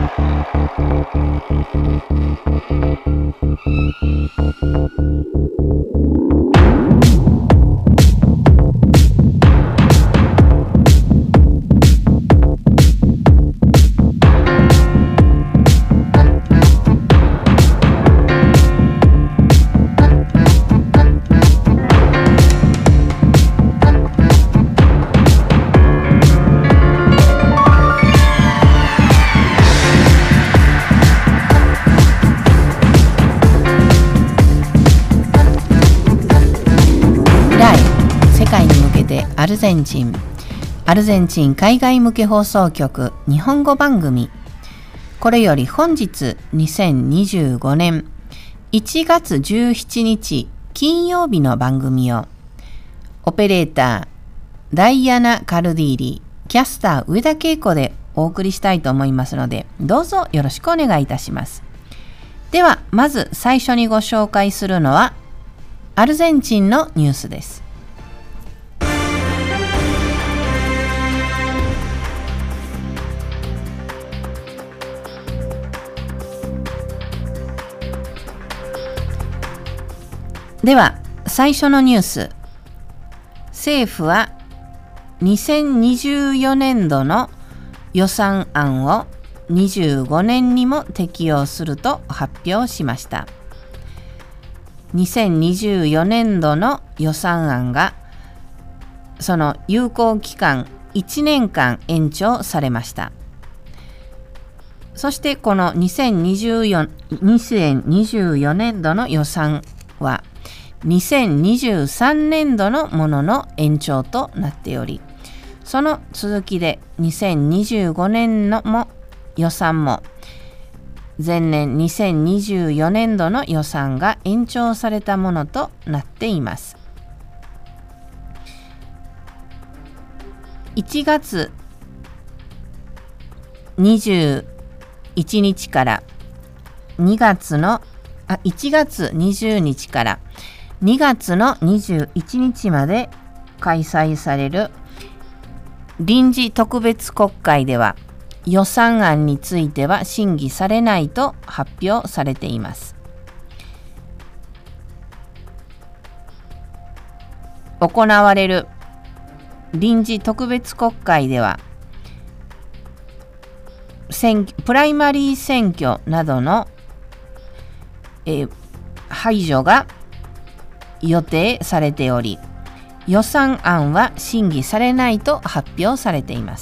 アルゼンチン海外向け放送局日本語番組。これより本日2025年1月17日金曜日の番組をオペレーターダイアナ・カルディーリ、キャスター上田恵子でお送りしたいと思いますので、どうぞよろしくお願いいたします。ではまず最初にご紹介するのはアルゼンチンのニュースです。では最初のニュース。政府は2024年度の予算案を25年にも適用すると発表しました。2024年度の予算案がその有効期間1年間延長されました。そしてこの2024年度の予算は2023年度のものの延長となっており、その続きで2025年の予算も前年2024年度の予算が延長されたものとなっています。1月21日から1月20日から2月の21日まで開催される臨時特別国会では予算案については審議されないと発表されています。行われる臨時特別国会ではプライマリー選挙などの排除が予定されており、予算案は審議されないと発表されています。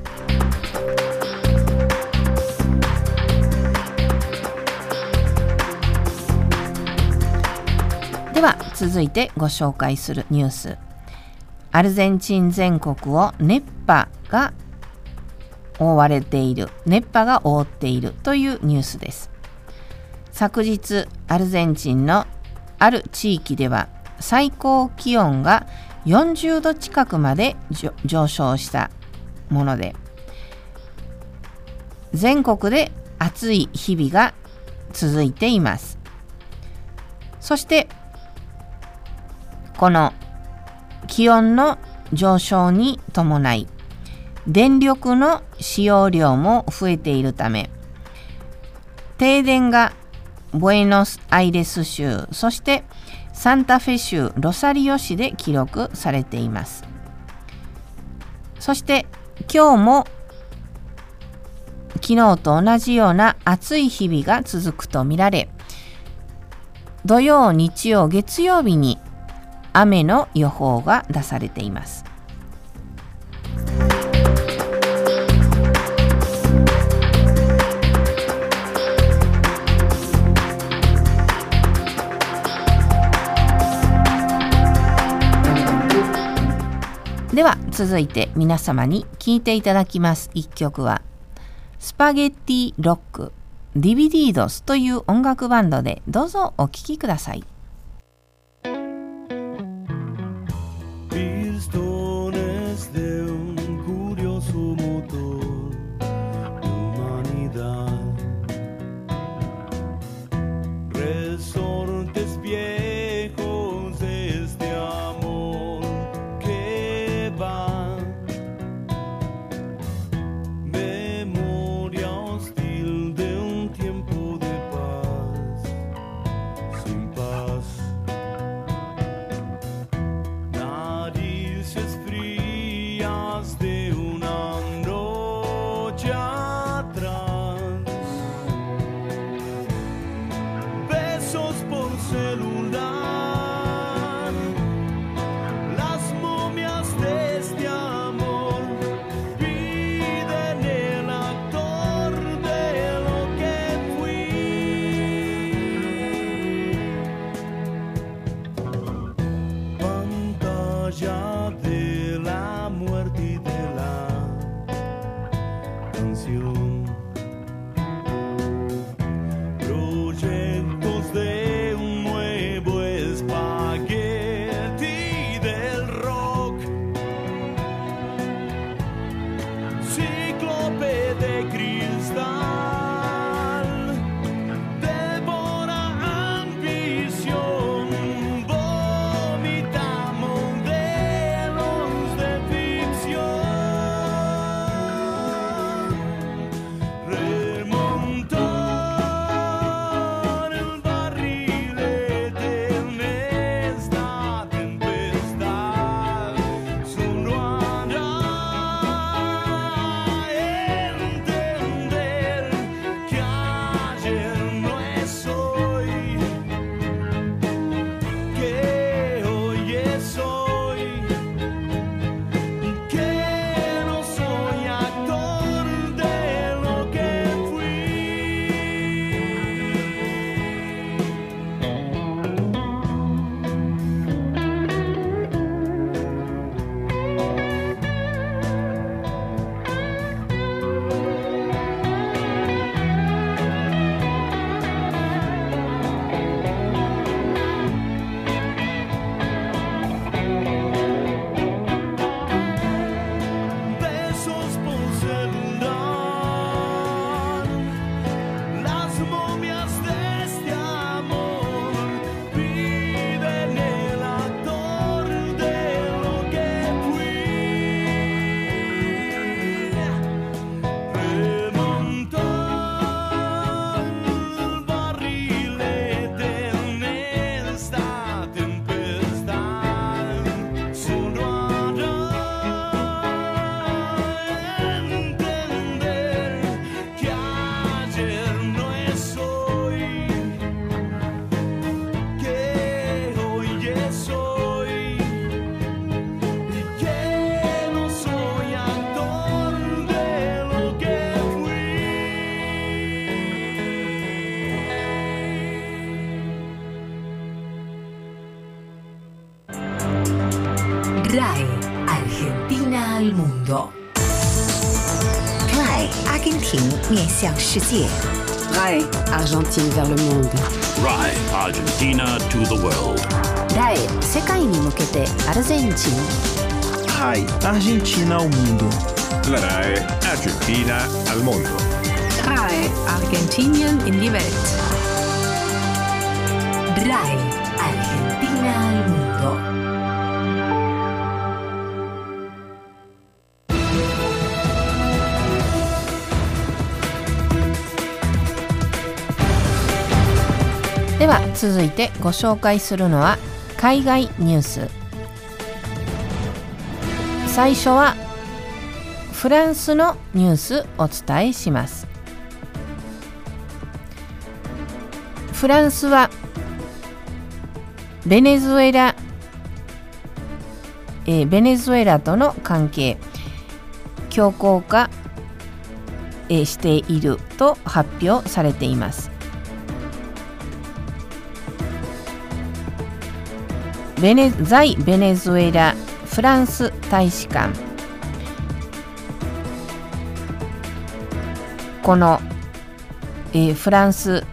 では続いてご紹介するニュース。アルゼンチン全国を熱波が覆っているというニュースです。昨日アルゼンチンのある地域では最高気温が40度近くまで上昇したもので、全国で暑い日々が続いています。そしてこの気温の上昇に伴い電力の使用量も増えているため、停電がブエノスアイレス州、そしてサンタフェ州ロサリオ市で記録されています。そして今日も昨日と同じような暑い日々が続くとみられ、土曜、日曜、月曜日に雨の予報が出されています。では続いて皆様に聴いていただきます一曲はスパゲッティロックディビディードスという音楽バンドで、どうぞお聴きください。 Memorias de atención. Proyectos de un nuevo espagueti del rock. Cíclope de cristal, devora ambición, vomita modelos de ficción. Remontar el barrilete en esta tempestad solo hará entender que ayer no es hoy, que hoy es hoy, que no soy actor de lo que fui. Besos por celular, las momias de este amor piden el actor de lo que fui. Remontar el barrilete en esta tempestad solo hará entender que ayer no es hoy, que hoy es hoy, y que no soy actor de lo que fui. RAE Argentina al mundo. RAE Argentine 面向世界 RAE Argentine vers le monde. RAE Argentina to the world. RAE 世界に向けてアルゼンチン。 RAI Argentina ao mundo. La RAE Argentina al mondo. RAE Argentinien in die Welt. RAE Argentina al mundo. .では続いてご紹介するのは海外ニュース。最初はフランスのニュースお伝えします。フランスはベネズエラとの関係強硬化していると発表されています。在ベネズエラフランス大使館、この、フランス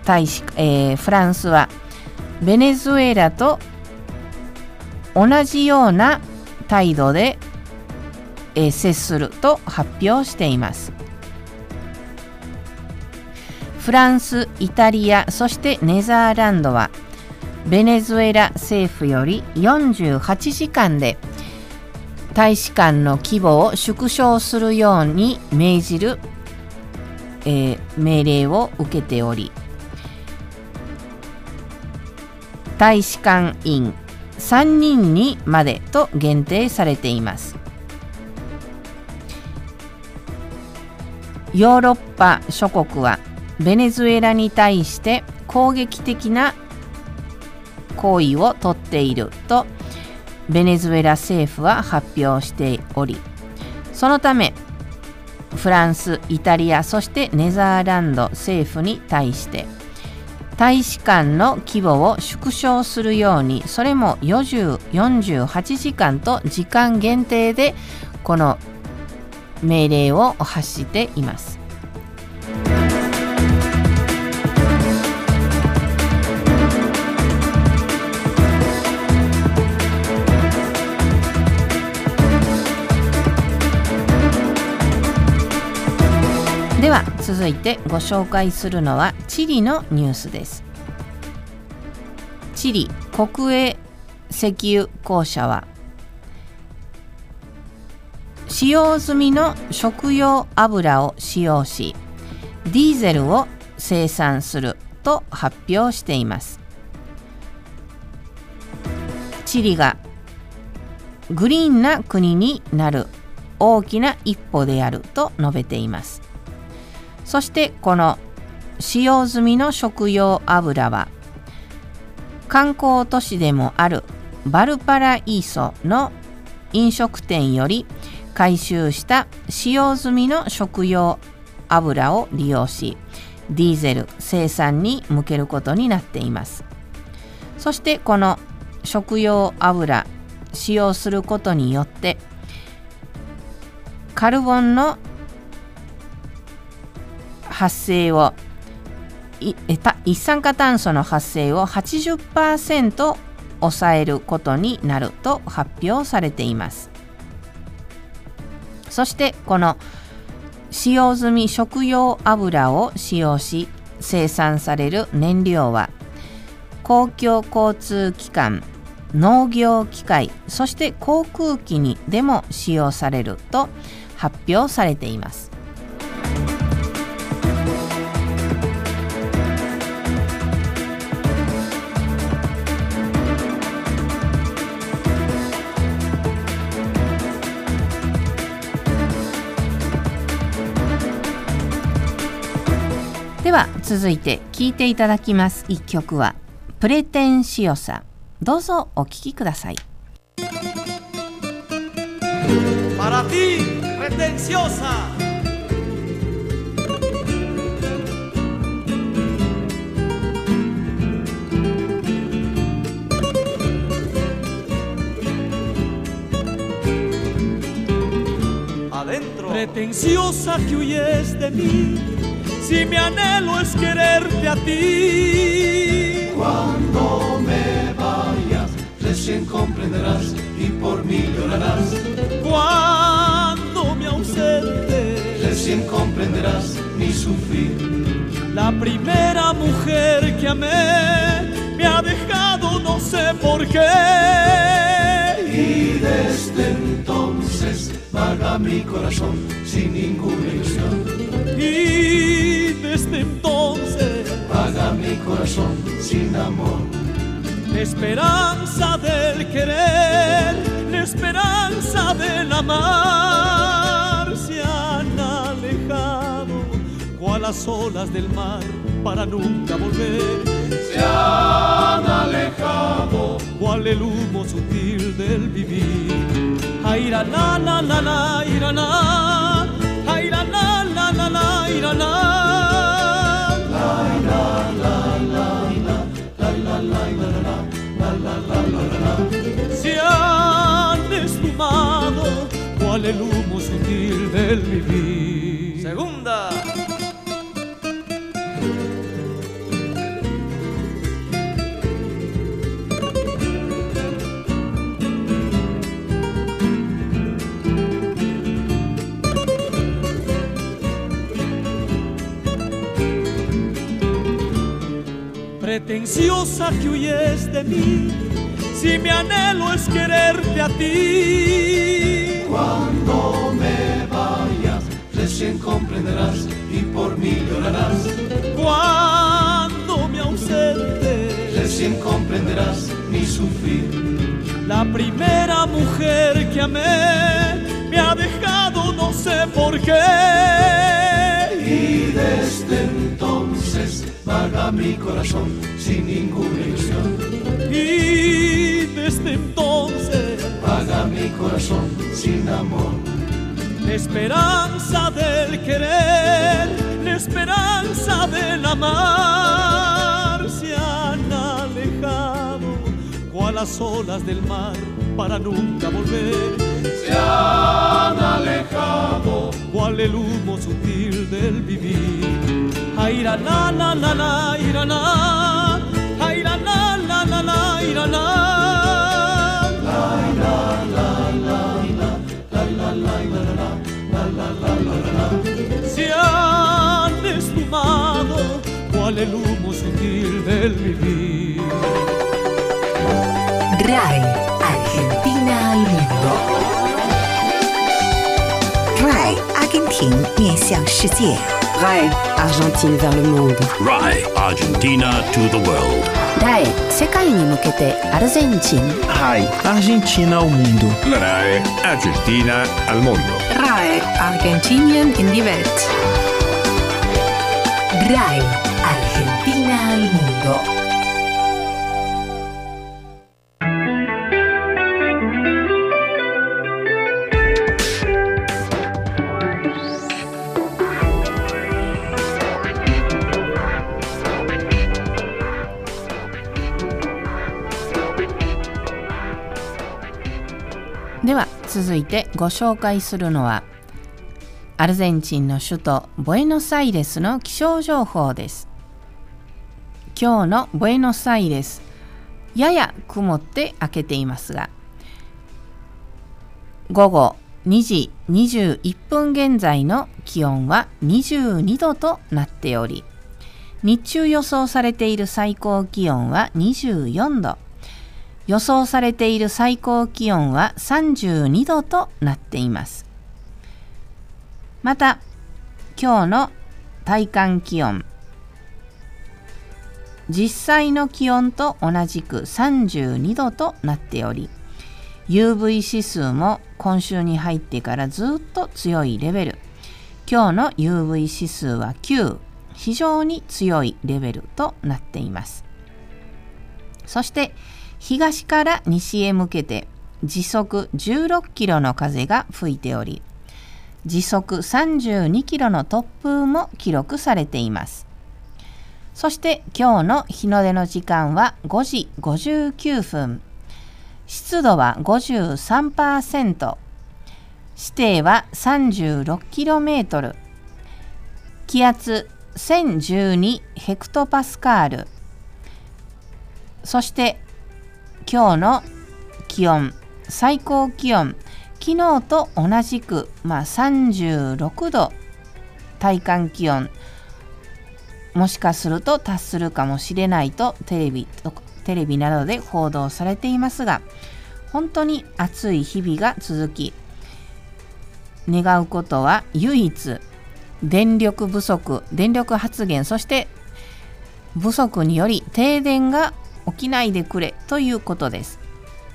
はベネズエラと同じような態度で、接すると発表しています。フランス、イタリア、そしてネザーランドはベネズエラ政府より48時間で大使館の規模を縮小するように命じる、命令を受けており、大使館員3人にまでと限定されています。ヨーロッパ諸国はベネズエラに対して攻撃的な行為をとっているとベネズエラ政府は発表しており、そのためフランス、イタリア、そしてネザーランド政府に対して大使館の規模を縮小するように、それも48時間と時間限定でこの、 命令を発しています。では続いてご紹介するのはチリのニュースです。チリ国営石油公社は使用済みの食用油を使用しディーゼルを生産すると発表しています。チリがグリーンな国になる大きな一歩であると述べています。そしてこの使用済みの食用油は観光都市でもあるバルパライーソの飲食店より回収した使用済みの食用油を利用しディーゼル生産に向けることになっています。そしてこの食用油使用することによってカルボンの発生を一酸化炭素の発生を 80% 抑えることになると発表されています。そしてこの使用済み食用油を使用し生産される燃料は公共交通機関、農業機械、そして航空機にでも使用されると発表されています。では続いて聴いていただきます一曲はプレテンシオサ。どうぞお聴きください。 Para ti, pretenciosa. Adentro. Pretenciosa que huyes de mí, si mi anhelo es quererte a ti. Cuando me vayas, recién comprenderás y por mí llorarás. Cuando me ausente, recién comprenderás mi sufrir. La primera mujer que amé me ha dejado no sé por qué. Y desde entonces vaga mi corazón sin ninguna ilusión. Y desde entonces vaga mi corazón sin amor. La esperanza del querer, la esperanza del amar se han alejado cual las olas del mar para nunca volver. Se han alejado cual el humo sutil del vivir. Ay, la la la la la, ira la, ay, la la la la la, ira la, la la la la la. Se han esfumado cual el humo sutil del vivir. Segunda. Pretenciosa que huyes de mí, si mi anhelo es quererte a ti. Cuando me vayas, recién comprenderás y por mí llorarás. Cuando me ausente, recién comprenderás mi sufrir. La primera mujer que amé me ha dejado no sé por qué. Y desde entonces vaga mi corazón sin ninguna ilusión. Y desde entonces vaga mi corazón sin amor. La esperanza del querer, la esperanza del amar se han alejado cual las olas del mar para nunca volver. se han alejado, cual el humo sutil del vivir. Aira na na na na, ira na, aira na na na na, ira na, la la la la la la la la la. Se han esfumado, cual el humo sutil del vivir. RAI Argentina al mundo. RAI 阿根廷面向世界。 RAI Argentine vers le monde. RAI Argentina to the world. RAI 世界に向けてアルゼンチン。 RAI Argentina ao mundo. La RAI Argentina al mondo. RAI Argentinien in die Welt. RAI Argentina al mundo. では続いてご紹介するのはアルゼンチンの首都ブエノスアイレスの気象情報です。今日のブエノスアイレス、やや曇って明けていますが、午後2時21分現在の気温は22度となっており、日中予想されている最高気温は24度、予想されている最高気温は32度となっています。また、今日の体感気温、実際の気温と同じく32度となっており、UV 指数も今週に入ってからずっと強いレベル。今日の UV 指数は9、非常に強いレベルとなっています。そして、東から西へ向けて時速16キロの風が吹いており、時速32キロの突風も記録されています。そして今日の日の出の時間は5時59分。湿度は 53%。視程は 36km。気圧1012ヘクトパスカール。そして今日の気温、最高気温、昨日と同じく、36度、体感気温、もしかすると達するかもしれないとテレビなどで報道されていますが、本当に暑い日々が続き、願うことは唯一、電力不足、電力発電、そして不足により停電が起きないでくれということです。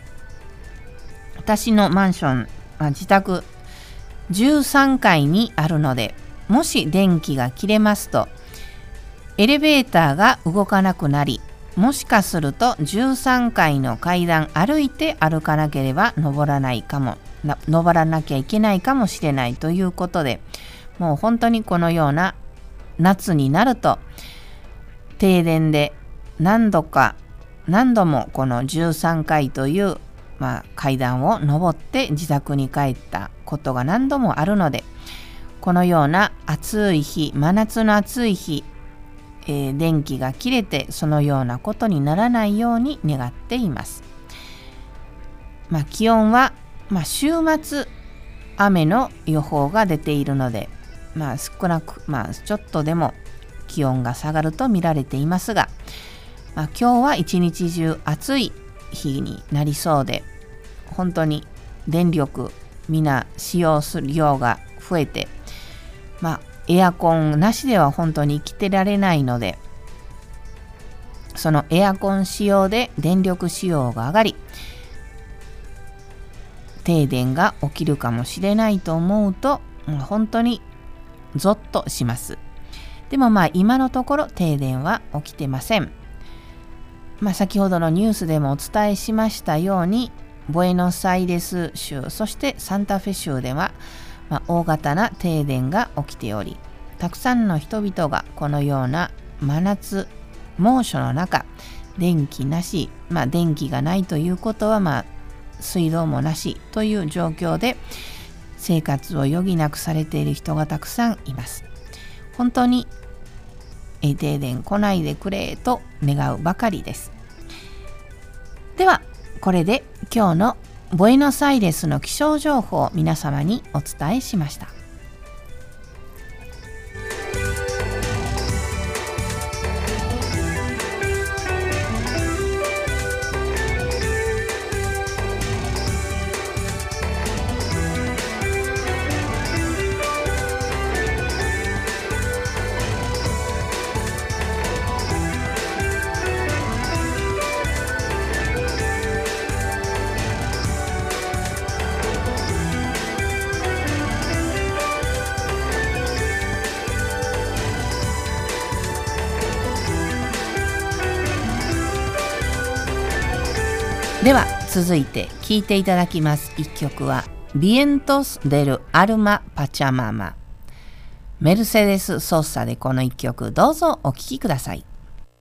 私のマンション、自宅13階にあるので、もし電気が切れますと、エレベーターが動かなくなり、もしかすると13階の階段歩いて歩かなければ登らなきゃいけないかもしれないということで、もう本当にこのような夏になると停電で何度もこの13階という、階段を登って自宅に帰ったことが何度もあるので、このような暑い日、真夏の暑い日、電気が切れてそのようなことにならないように願っています。気温は、週末雨の予報が出ているので、少なく、ちょっとでも気温が下がると見られていますが、今日は一日中暑い日になりそうで、本当に電力みんな使用する量が増えて、エアコンなしでは本当に生きてられないので、そのエアコン使用で電力使用が上がり、停電が起きるかもしれないと思うと、本当にゾッとします。でも今のところ停電は起きてません。先ほどのニュースでもお伝えしましたように、ブエノスアイレス州、そしてサンタフェ州では、大型な停電が起きており、たくさんの人々がこのような真夏、猛暑の中、電気なし、電気がないということは、 水道もなしという状況で生活を余儀なくされている人がたくさんいます。本当に停電来ないでくれと願うばかりです。ではこれで今日のブエノスアイレスの気象情報を皆様にお伝えしました。では続いて聴いていただきます一曲はVientos del Alma Pachamama。メルセデス・ソーサでこの一曲どうぞお聴きください。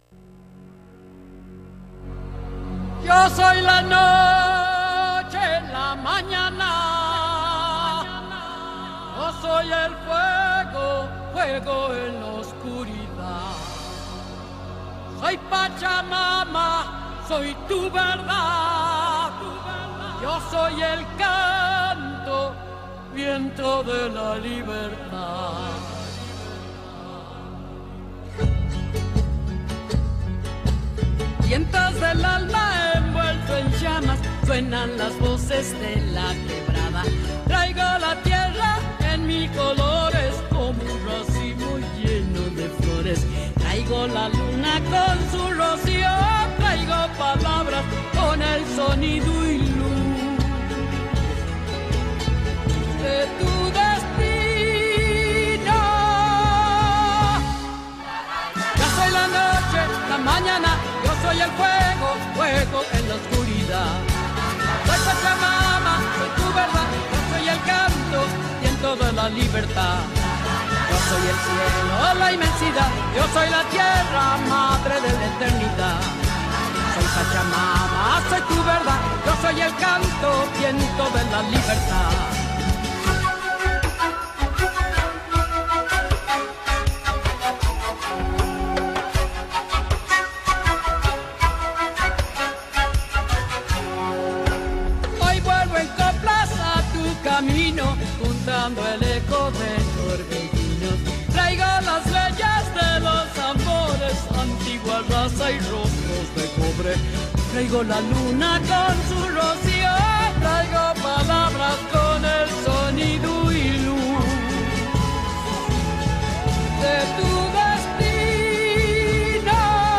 Yo soy la noche, la mañana. Yo soy el fuego, fuego en la oscuridad. Soy Pachamama.Soy tu verdad, yo soy el canto, viento de la libertad. Vientos del alma envuelto en llamas, suenan las voces de la quebrada. Traigo la tierra en mis colores como un racimo lleno de flores. Traigo la luna con su rocío.Traigo palabras con el sonido y luz de tu destino. Yo soy la noche, la mañana, yo soy el fuego, fuego en la oscuridad. Soy Pachamama, soy tu verdad, yo soy el canto, viento de la libertad.Yo soy el cielo, la inmensidad, yo soy la tierra, madre de la eternidad.Soy Pachamama, soy tu verdad, yo soy el canto, viento de la libertad. Hoy vuelvo en coplas a tu camino, juntando el eco de torbellinos.Traigo las leyes de los amores, antigua raza y rostros de cobre. Traigo la luna con su rocío, traigo palabras con el sonido y luz de tu destino.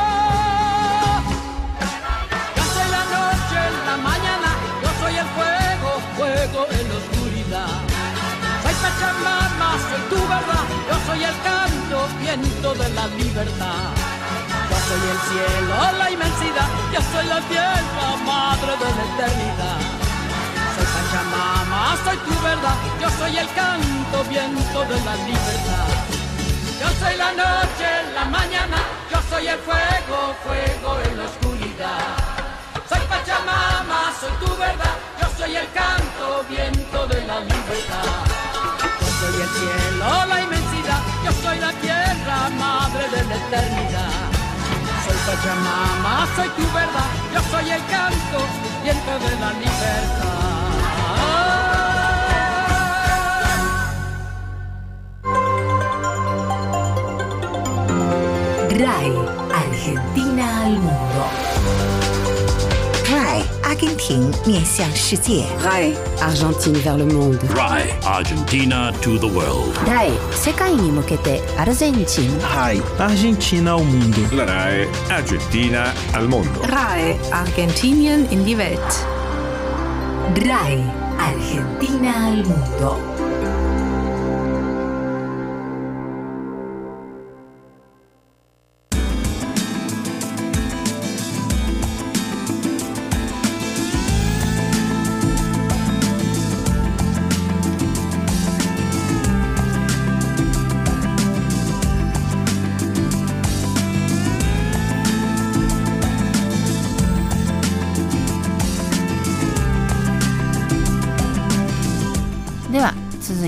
Yo soy la noche, la mañana, yo soy el fuego, fuego en la oscuridad.Soy Pachamama, soy tu verdad, yo soy el canto, viento de la libertad. Yo soy el cielo, la inmensidad, yo soy la tierra, madre de la eternidad. Soy Pachamama, soy tu verdad, yo soy el canto, viento de la libertad. Yo soy la noche, la mañana, yo soy el fuego, fuego en la oscuridad. Soy Pachamama, soy tu verdad, yo soy el canto, viento de la libertad.Yo soy el cielo, la inmensidad, yo soy la tierra, madre de la eternidad. Soy Pachamama, soy tu verdad, yo soy el canto, viento de la libertad. RAI, Argentina al mundo. RAI, 阿根廷面向世界。 RAI, Argentine vers le monde. RAI, Argentina to the world. RAI, 世界に向けてアルゼンチン。 RAI, Argentina al mundo. La RAI Argentina al mondo. RAI, Argentinien in die Welt. RAI, Argentina al mundo.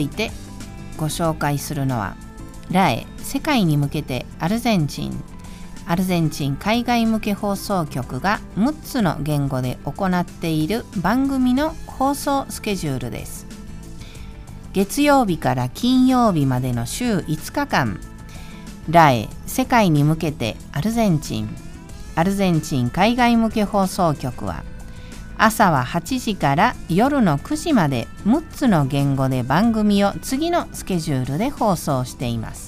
いてご紹介するのはラエ世界に向けてアルゼンチン海外向け放送局が6つの言語で行っている番組の放送スケジュールです。月曜日から金曜日までの週5日間、ラエ世界に向けてアルゼンチン海外向け放送局は朝は8時から夜の9時まで6つの言語で番組を次のスケジュールで放送しています。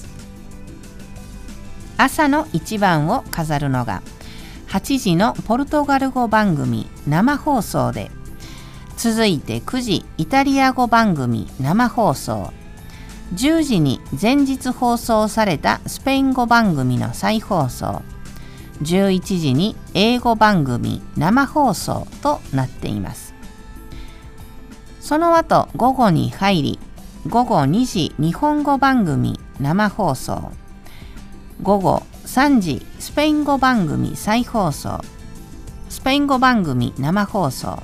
朝の一番を飾るのが8時のポルトガル語番組生放送で、続いて9時イタリア語番組生放送、10時に前日放送されたスペイン語番組の再放送、11時に英語番組生放送となっています。その後午後に入り、午後2時日本語番組生放送、午後3時スペイン語番組再放送、スペイン語番組生放送、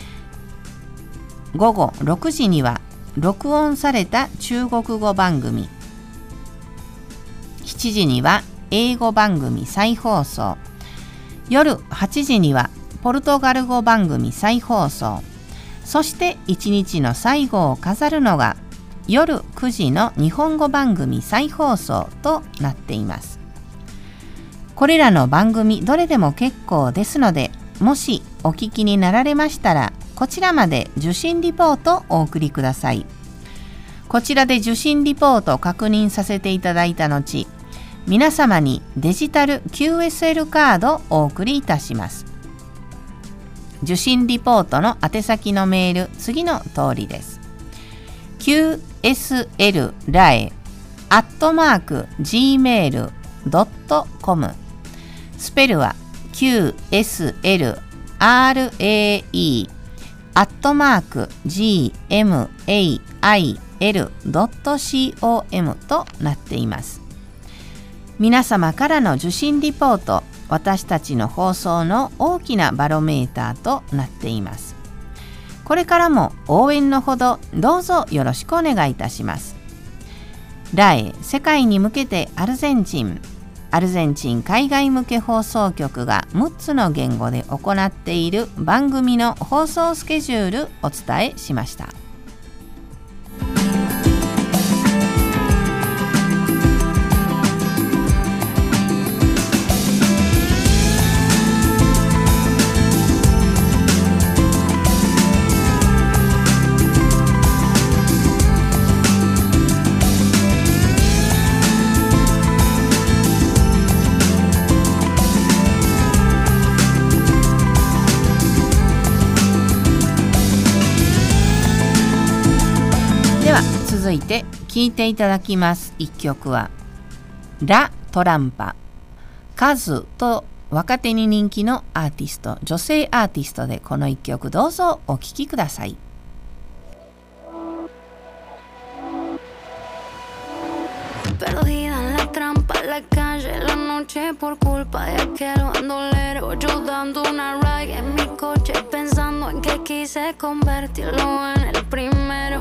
午後6時には録音された中国語番組、7時には英語番組再放送、夜8時にはポルトガル語番組再放送、そして1日の最後を飾るのが夜9時の日本語番組再放送となっています。これらの番組どれでも結構ですので、もしお聞きになられましたらこちらまで受信リポートをお送りください。こちらで受信リポートを確認させていただいた後、皆様にデジタル QSL カードをお送りいたします。受信リポートの宛先のメール、次の通りです。qslrae@gmail.com、 スペルは qslrae@gmail.com となっています。皆様からの受信リポート、私たちの放送の大きなバロメーターとなっています。これからも応援のほどどうぞよろしくお願いいたします。ラエ世界に向けてアルゼンチン海外向け放送局が6つの言語で行っている番組の放送スケジュールお伝えしました。続いて聴いていただきます一曲はラ・トランパ、カズと若手に人気のアーティスト、女性アーティストでこの一曲どうぞお聴きください。 Perdida en la trampa, en la calle, la noche por culpa de aquel bandolero. Yo dando una ride en mi coche, pensando en que quise convertirlo en el primero.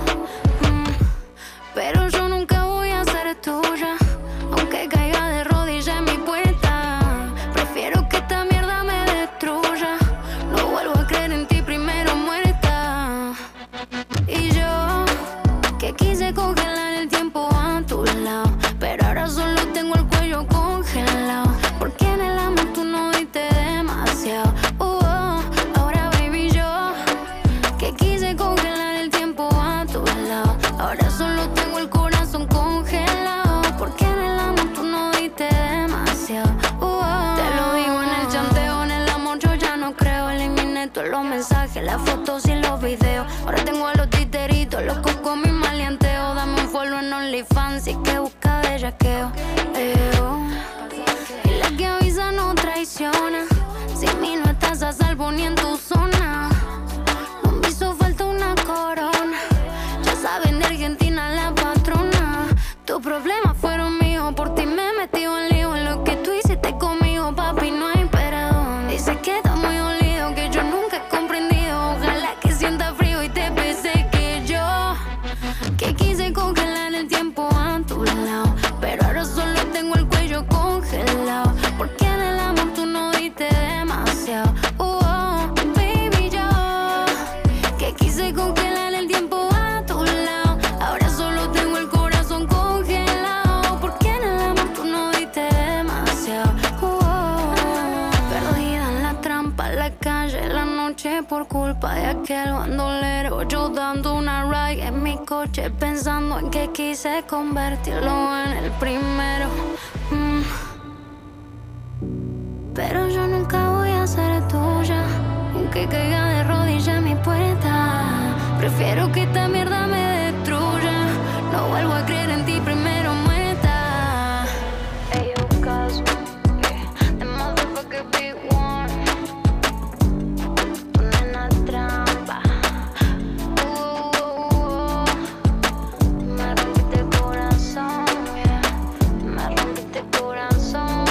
Pero yo nunca voy a ser tuya, aunque caiga de rodillas en mi puerta. Prefiero que esta mierda me destruya. No vuelvo a creer en ti, primero muerta. Y yo, que quise congelar el tiempo a tu lado, pero ahora solo tengo el cuello congelado. Porque en el amor tú no diste demasiado. Ahora baby yo, que quise congelar el tiempo a tu lado, ahora solo tengo el corazón congelado. Porque en el amor tú no diste demasiado. Te lo digo en el chanteo, en el amor yo ya no creo. Eliminé todos los mensajes, las fotos y los videos. Ahora tengo a los titeritos locos con mi maleanteo. Dame un follow en OnlyFans y que busca bellaqueo. Y la que avisa no traiciona. Sin mí no estás a salvo ni en tu zona. No me hizo falta una corona. Ya saben de Argentina la patrona. Tus problemas fueron míos, por ti me metí en lío. En lo que tú hiciste conmigo, papi, no hay perdón. Dice que está muy dolido, que yo nunca he comprendido. Ojalá que sienta frío y te pese que yo, que quise con por culpa de aquel bandolero. Yo dando una ride en mi coche pensando en que quise convertirlo en el primero. Pero yo nunca voy a ser tuya, aunque caiga de rodillas en mi puerta. Prefiero que esta mierda me destruya. No vuelvo a creer en ti, primero muerta. Hey, yo, Cosmo, yeah, the motherfucker big one. Ponen la trampa. Me rompiste el corazón, yeah. Me rompiste el corazón.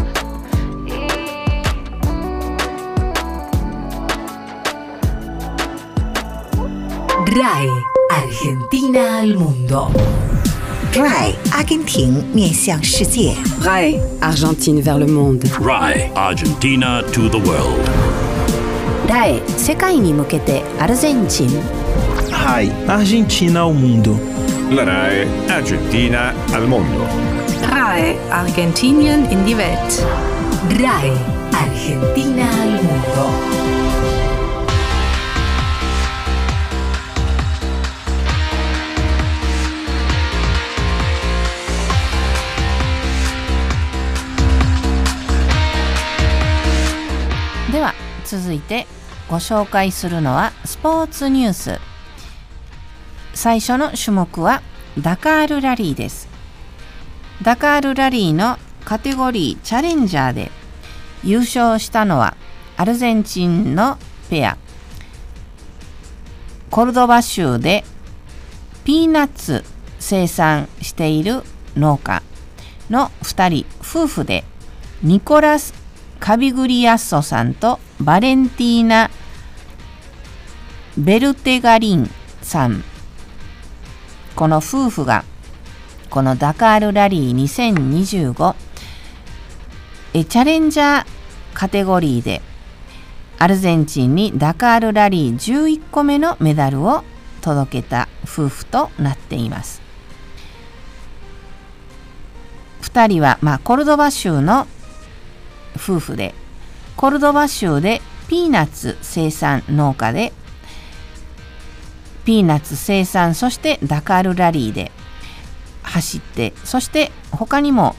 RAE Argentina al mundo. RAE 阿根廷面向世界。 RAE Argentine vers le monde. RAE Argentina to the world. RAE 世界に向けてアルゼンチン。 RAE Argentina ao mundo. La RAE Argentina al mondo. RAE Argentinien in die Welt. RAE Argentina al mundo. では続いてご紹介するのはスポーツニュース。最初の種目はダカールラリーです。ダカールラリーのカテゴリーチャレンジャーで優勝したのはアルゼンチンのペア。コルドバ州でピーナッツ生産している農家の2人夫婦で、ニコラス・カビグリアッソさんとバレンティーナ・ベルテガリンさん、この夫婦がこのダカールラリー2025チャレンジャーカテゴリーでアルゼンチンにダカールラリー11個目のメダルを届けた夫婦となっています。2人は、コルドバ州の夫婦で、コルドバ州でピーナッツ生産農家で、ピーナッツ生産、そしてダカールラリーで走って、そして他にも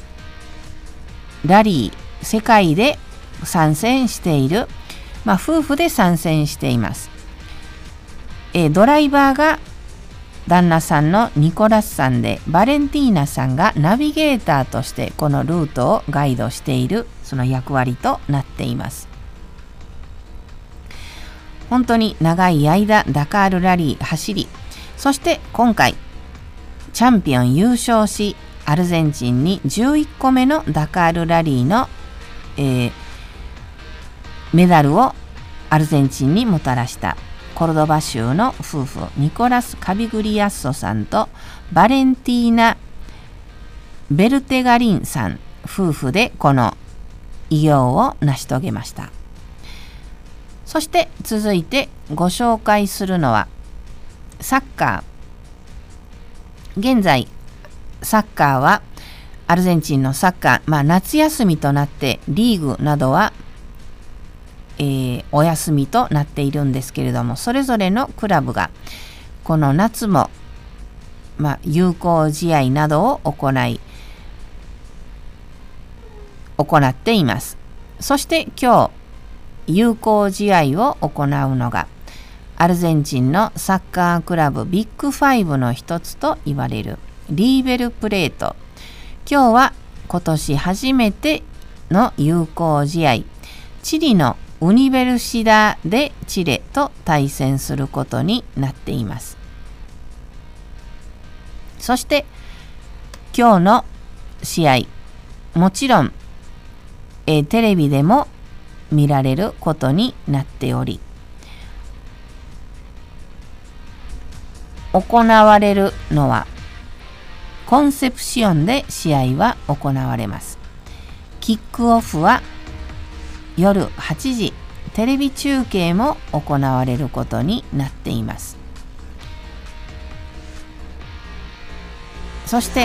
ラリー世界で参戦している、夫婦で参戦しています。ドライバーが旦那さんのニコラスさんで、バレンティーナさんがナビゲーターとしてこのルートをガイドしている、その役割となっています。本当に長い間ダカールラリー走り、そして今回チャンピオン優勝し、アルゼンチンに11個目のダカールラリーの、メダルをアルゼンチンにもたらしたコルドバ州の夫婦、ニコラス・カビグリアッソさんとバレンティーナ・ベルテガリンさん夫婦でこの偉業を成し遂げました。そして続いてご紹介するのはサッカー。現在サッカーはアルゼンチンのサッカー、夏休みとなってリーグなどは、お休みとなっているんですけれども、それぞれのクラブがこの夏も、友好試合などを行っています。そして今日友好試合を行うのがアルゼンチンのサッカークラブビッグファイブの一つと言われるリーベルプレート。今日は今年初めての友好試合、チリのウニベルシダー・デ・チレと対戦することになっています。そして今日の試合、もちろん、テレビでも見られることになっており、行われるのはコンセプシオンで試合は行われます。キックオフは夜8時、テレビ中継も行われることになっています。そして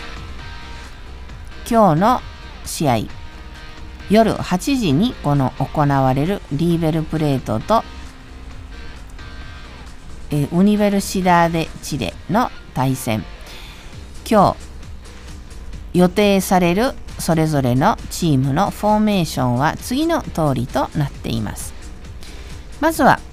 今日の試合、夜8時にこの行われるリーベルプレートとウニベルシダーデ・チレの対戦。今日予定されるそれぞれのチームのフォーメーションは次の通りとなっています。まずは、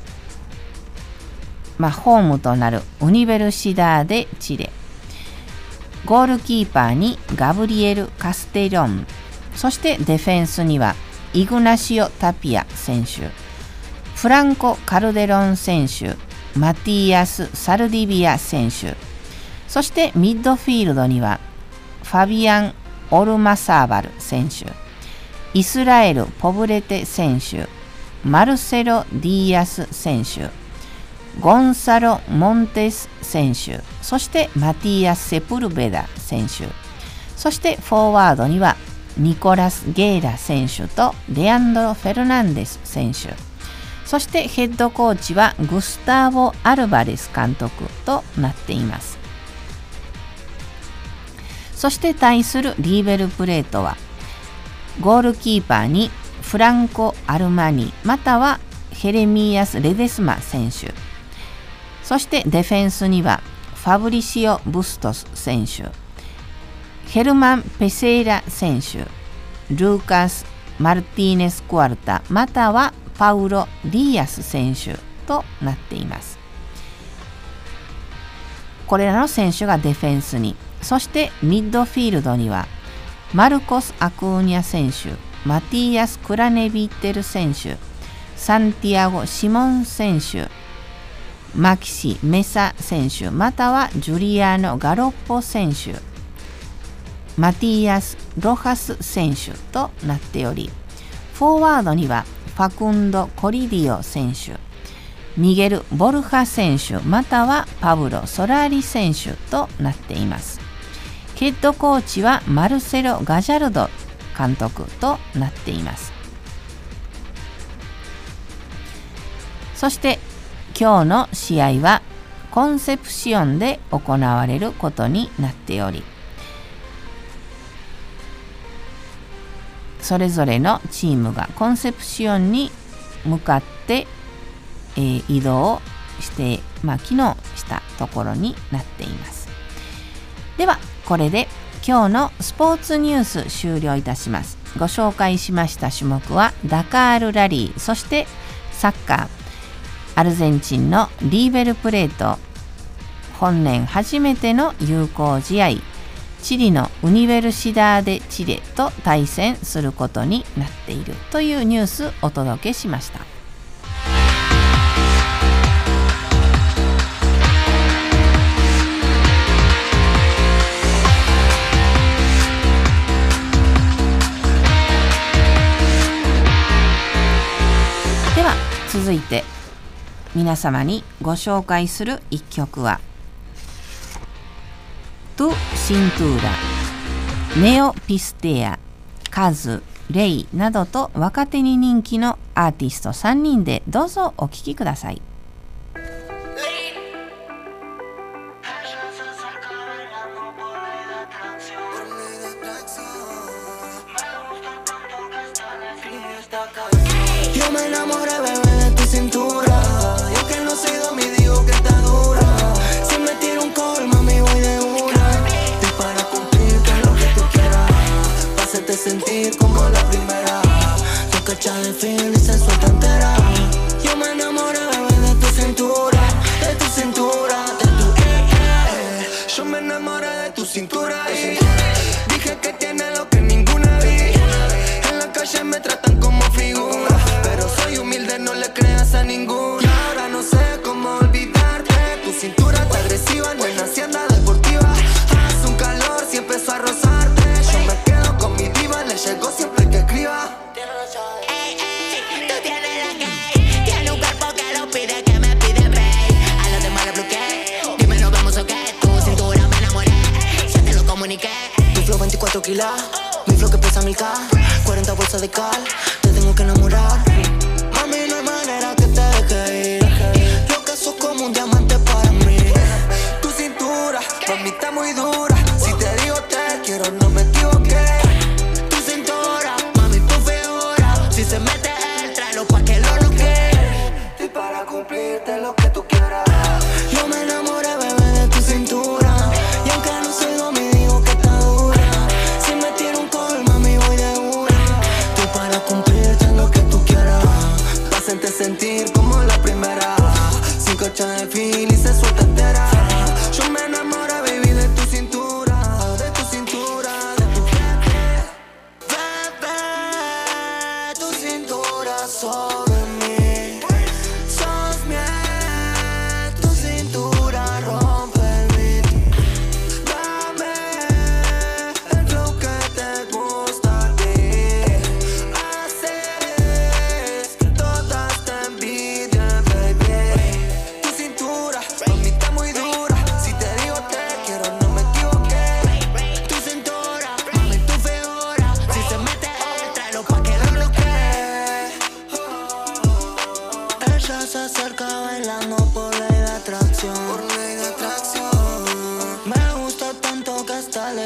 ホームとなるウニベルシダーデ・チレ。ゴールキーパーにガブリエル・カステリョン、そしてディフェンスにはイグナシオ・タピア選手、フランコ・カルデロン選手、マティアス・サルディビア選手、そしてミッドフィールドにはファビアン・オルマサーバル選手、イスラエル・ポブレテ選手、マルセロ・ディーアス選手、ゴンサロ・モンテス選手、そしてマティアス・セプルベダ選手、そしてフォーワードにはニコラス・ゲイラ選手とレアンドロ・フェルナンデス選手、そしてヘッドコーチはグスターボ・アルバレス監督となっています。そして対するリーベルプレートはゴールキーパーにフランコ・アルマニまたはヘレミアス・レデスマ選手、そしてディフェンスにはファブリシオ・ブストス選手、ヘルマン・ペセイラ選手、ルーカス・マルティーネス・クアルタまたはパウロ・ディアス選手となっています。これらの選手がディフェンスに、そしてミッドフィールドにはマルコス・アクーニャ選手、マティアス・クラネビッテル選手、サンティアゴ・シモン選手、マキシ・メサ選手またはジュリアーノ・ガロッポ選手、マティアス・ロハス選手となっており、フォワードにはファクンド・コリディオ選手、ミゲル・ボルハ選手またはパブロ・ソラーリ選手となっています。ヘッドコーチはマルセロ・ガジャルド監督となっています。そして今日の試合はコンセプシオンで行われることになっており、それぞれのチームがコンセプシオンに向かって、移動して、機能したところになっています。ではこれで今日のスポーツニュース終了いたします。ご紹介しました種目はダカールラリー、そしてサッカー、アルゼンチンのリーベルプレート、本年初めての友好試合、チリのウニベルシダーデ・チレと対戦することになっているというニュースをお届けしました。では続いて皆様にご紹介する一曲はトゥ・シントゥーラ、ネオ・ピステア、カズ、レイなどと若手に人気のアーティスト3人でどうぞお聴きください。 Yo me enamoré, bebé, de tu cintura. Y aunque no soy dormido, digo que está dura. Si me tiro un call, mami, voy de una. Y para cumplirte lo que tú quieras, pa' hacerte sentir como la primera. Yo cacha de fin y se suelta entera. Yo me enamoré, bebé, de tu cintura. De tu cintura, de tu Yo me enamoré de tu cintura y dije que tiene lo que ninguna vi. En la calle me tratan como figura, pero soy humilde, no le creas a ninguno. Y ahora no sé cómo olvidarte. Tu cintura está agresiva, no es hacienda deportiva. Hace un calor, si empezó a rozarte. Yo me quedo con mi diva, le llegó siempre que escriba. Ey, ey, tú tienes la gay. Tiene un cuerpo que lo pide, que me pide rey. A los demás le bloqueé, dime nos vamos o qué. Tu cintura me enamoré, ya te lo comuniqué. Tu flow 24 kilos, mi flow que pesa 1000K. 40 bolsas de cal, te tengo que enamorar. Mami, no hay manera que te deje ir. Lo que sos como un diamante para mí. Tu cintura, para mí está muy dura. Si te digo te quiero, no me equivoqué. Tu cintura, mami, tu figura. Si se mete él, tráelo pa' que lo bloquee. Y para cumplirte lo que tú quieras,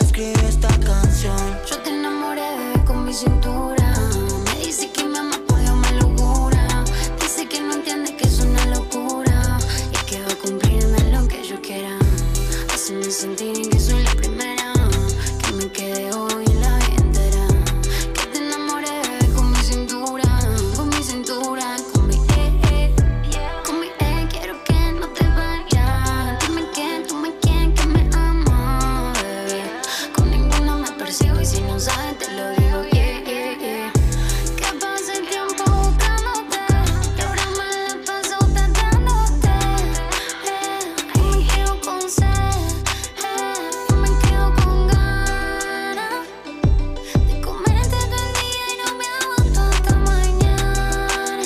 escribí esta canción. Yo te enamoré, bebé, con mi cintura. Me dice que me ama, por Dios me locura. Dice que no entiende que es una locura y que va a cumplirme lo que yo quiera. Hacerme sentir que soy la primera, que me quede hoy la vida entera. Que te enamoré, bebé, con mi cintura, con mi cintura, con mi con mi quiero que no te vayas. Dime quién, tú me quién, que me ama, bebé. Con ninguno me persigo y si no sabes te lo digo, Que pase el tiempo buscándote y ahora me la paso tratándote. Y me quedo con sed, y me quedo con ganas de comerte todo el día y no me aguanto hasta mañana.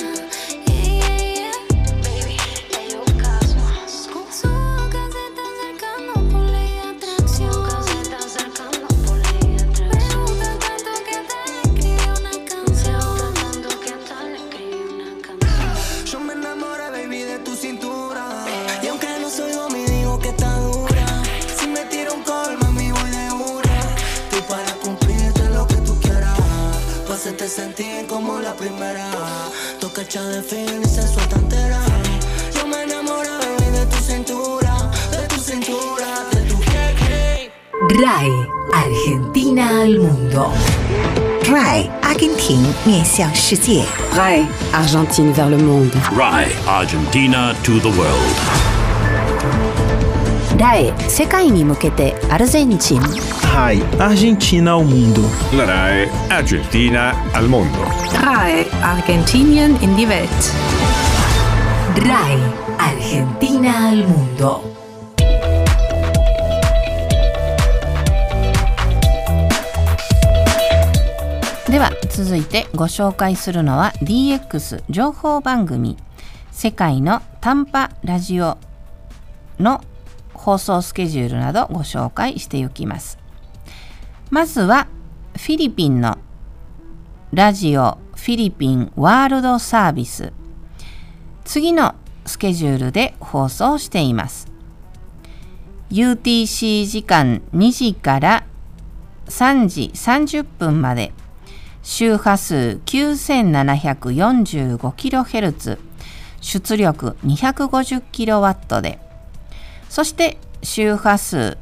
Baby, le hago caso. Su boca se está acercando por ley de atracción. Su boca se está acercando por ley de atracción. Me gusta tanto que hasta le escribí una canción. Me gusta tanto que hasta le escribí una canción. Yo me enamoré, baby, de tu cintura. Y aunque no soy homie, digo que está dura. Si me tiro un call, mami, voy de una. Estoy para cumplirte lo que tú quieras. Pa' hacerte sentir como la primera. Toca hecha de fin y se suelta entera. Yo me enamoré, baby, de tu cintura. De tu cintura, de tu jeje. RAI Argentina al mundo. RAI Argentin 面向世界。 RAI Argentine vers le monde. RAI Argentina to the world. RAI 世界に向けてアルゼンチン。 RAI Argentina ao mundo. La RAI Argentina al mondo. RAI Argentinien in die Welt. RAI Argentina al mundo. では続いてご紹介するのは DX 情報番組世界の短波ラジオの放送スケジュールなどご紹介していきます。まずはフィリピンのラジオフィリピンワールドサービス、次のスケジュールで放送しています。 UTC 時間2時から3時30分まで周波数 9745kHz、 出力 250kW で、そして周波数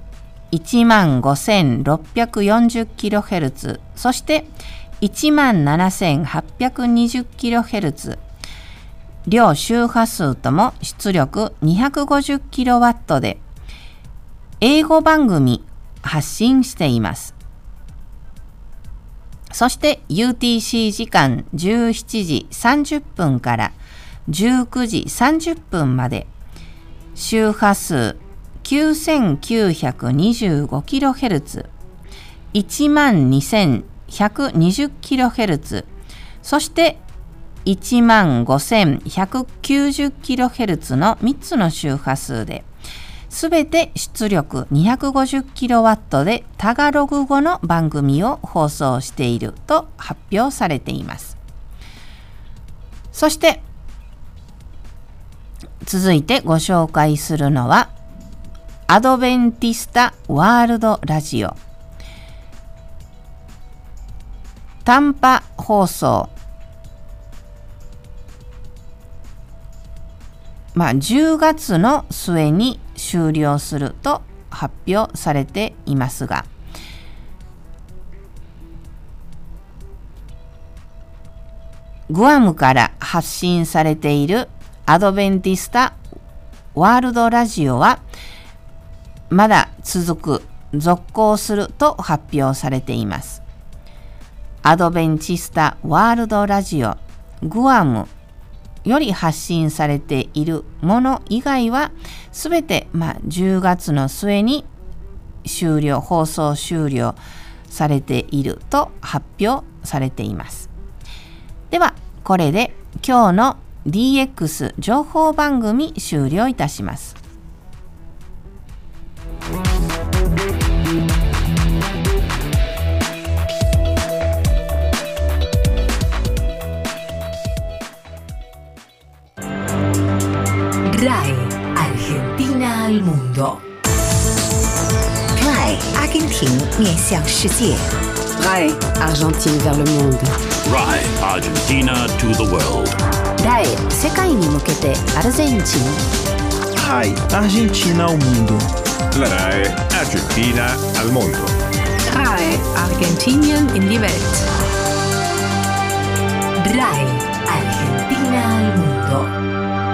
15,640kHz、 そして17,820kHz、 両周波数とも出力 250kW で英語番組発信しています。そして UTC 時間17時30分から19時30分まで周波数 9925kHz、 12,120kHz、 そして15,190kHz の3つの周波数で、すべて出力 250kW でタガログ語の番組を放送していると発表されています。そして続いてご紹介するのはアドベンティスタワールドラジオ短波放送、10月の末に終了すると発表されていますが、グアムから発信されているアドベンティスタワールドラジオはまだ続行すると発表されています。アドベンチスタワールドラジオグアムより発信されているもの以外はすべて10月の末に放送終了されていると発表されています。ではこれで今日の DX 情報番組終了いたします。 RAI Argentina al mundo. RAI Argentin 面向世界。 RAI Argentine vers le monde. RAI Argentina to the world. RAI 世界に向けてアルゼンチン。 RAI Argentina ao mundo. La RAI Argentina al mondo. RAI Argentinien in die Welt. RAI Argentina al mundo.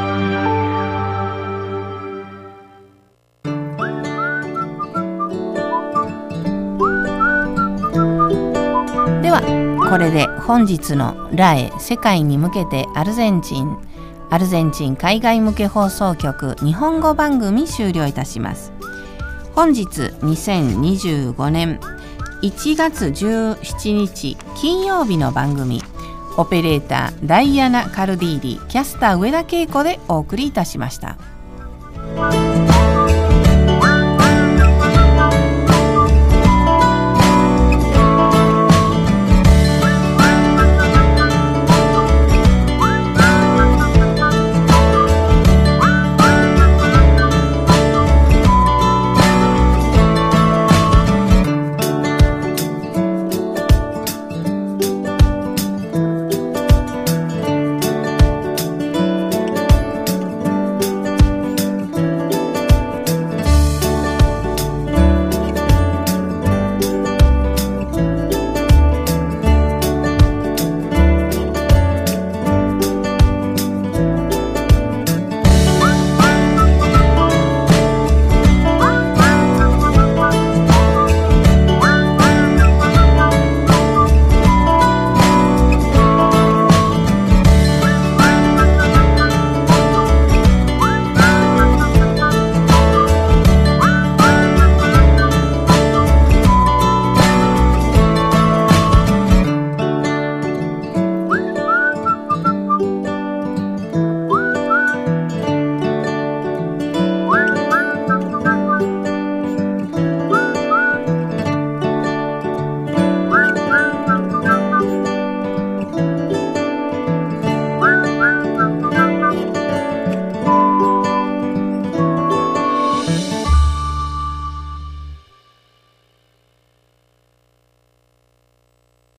ではこれで本日のRAI世界に向けてアルゼンチン海外向け放送局日本語番組終了いたします。本日2025年1月17日金曜日の番組、オペレーターダイアナ・カルディーリ、キャスター上田恵子でお送りいたしました。